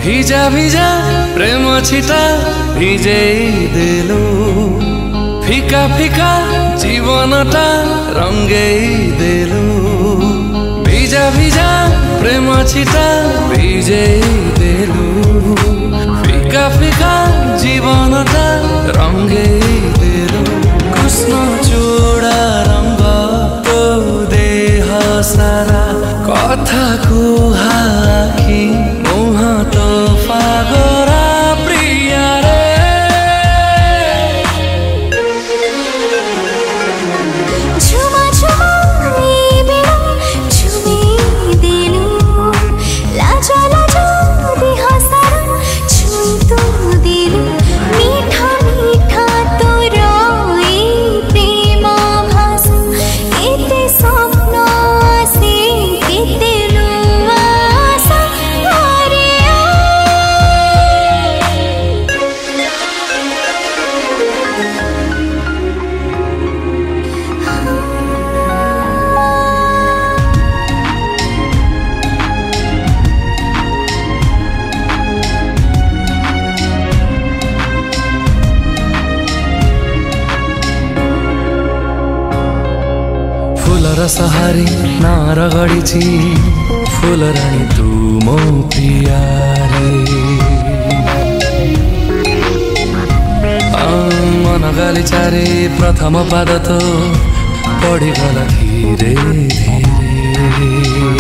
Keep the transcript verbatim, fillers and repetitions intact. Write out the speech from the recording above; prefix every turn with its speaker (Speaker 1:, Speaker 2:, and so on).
Speaker 1: ভিজা ভিজা প্রেম ছিটা ভিজেই দিলু ফিকা ফিকা জীবনটা রঙেই দিলু ভিজা ভিজা প্রেম ছিটা ভিজেই দিলু ফিকা ফিকা জীবনটা রঙেই দিলু কৃষ্ণ চূড়া রঙ তো দেহ সারা কথা কুহাকি মুহ তো ফাগরা প্রিয়া রে
Speaker 2: ঝুমা ঝুমা বেলা ঝুমে দিলু লাজা লাজা দেহ সারা ছুঁই তো দিলু মিঠা মিঠা তোর এই প্রেম ভাষা এতে স্বপ্ন আসে কেতে লুয়াসা আরে
Speaker 1: फुलर सहारी नार गढिछि फुल रानी तू मो प्रिया रे मन गाली चारे प्रथम पाद तो पडिगला धीरे धीरे